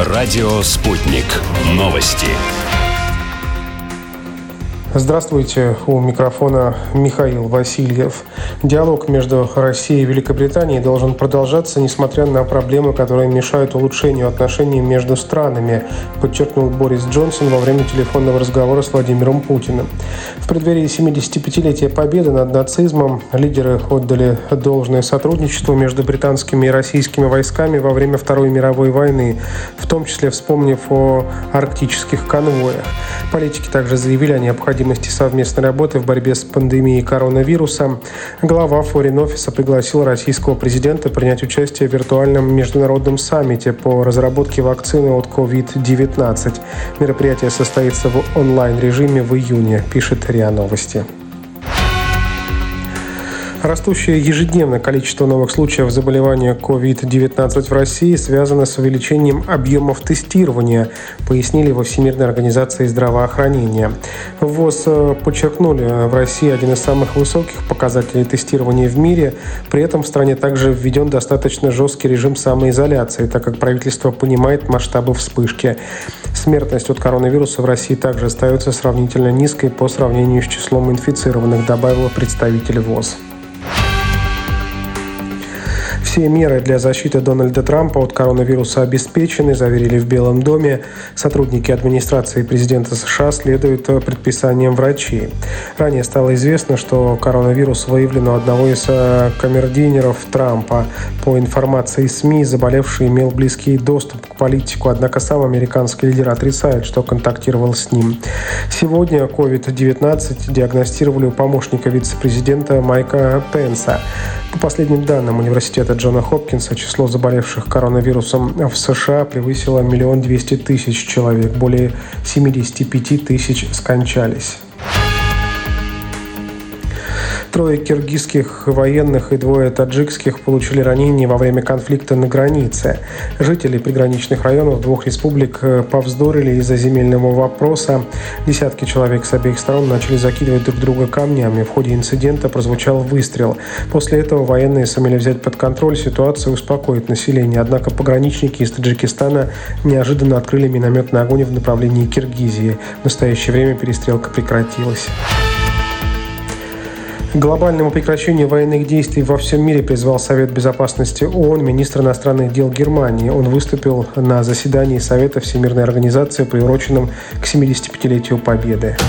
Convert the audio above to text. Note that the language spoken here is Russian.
Радио «Спутник». Новости. Здравствуйте, у микрофона Михаил Васильев. Диалог между Россией и Великобританией должен продолжаться, несмотря на проблемы, которые мешают улучшению отношений между странами, подчеркнул Борис Джонсон во время телефонного разговора с Владимиром Путиным. В преддверии 75-летия победы над нацизмом лидеры отдали должное сотрудничеству между британскими и российскими войсками во время Второй мировой войны, в том числе вспомнив о арктических конвоях. Политики также заявили о необходимости совместной работы в борьбе с пандемией коронавируса. Глава Foreign Office пригласил российского президента принять участие в виртуальном международном саммите по разработке вакцины от COVID-19. Мероприятие состоится в онлайн-режиме в июне, пишет РИА Новости. Растущее ежедневное количество новых случаев заболевания COVID-19 в России связано с увеличением объемов тестирования, пояснили во Всемирной организации здравоохранения. В ВОЗ подчеркнули, в России один из самых высоких показателей тестирования в мире. При этом в стране также введен достаточно жесткий режим самоизоляции, так как правительство понимает масштабы вспышки. Смертность от коронавируса в России также остается сравнительно низкой по сравнению с числом инфицированных, добавила представитель ВОЗ. Все меры для защиты Дональда Трампа от коронавируса обеспечены, заверили в Белом доме. Сотрудники администрации президента США следуют предписаниям врачей. Ранее стало известно, что коронавирус выявлен у одного из камердинеров Трампа. По информации СМИ, заболевший имел близкий доступ к политику, однако сам американский лидер отрицает, что контактировал с ним. Сегодня COVID-19 диагностировали у помощника вице-президента Майка Пенса. По последним данным университета Джона Хопкинса, число заболевших коронавирусом в США превысило 1 200 000 человек. Более 75 тысяч скончались. 3 киргизских военных и 2 таджикских получили ранения во время конфликта на границе. Жители приграничных районов 2 республик повздорили из-за земельного вопроса. Десятки человек с обеих сторон начали закидывать друг друга камнями. В ходе инцидента прозвучал выстрел. После этого военные сумели взять под контроль ситуацию и успокоить население. Однако пограничники из Таджикистана неожиданно открыли минометный огонь в направлении Киргизии. В настоящее время перестрелка прекратилась. К глобальному прекращению военных действий во всем мире призвал Совет Безопасности ООН министр иностранных дел Германии. Он выступил на заседании Совета Всемирной организации, приуроченном к 75-летию Победы.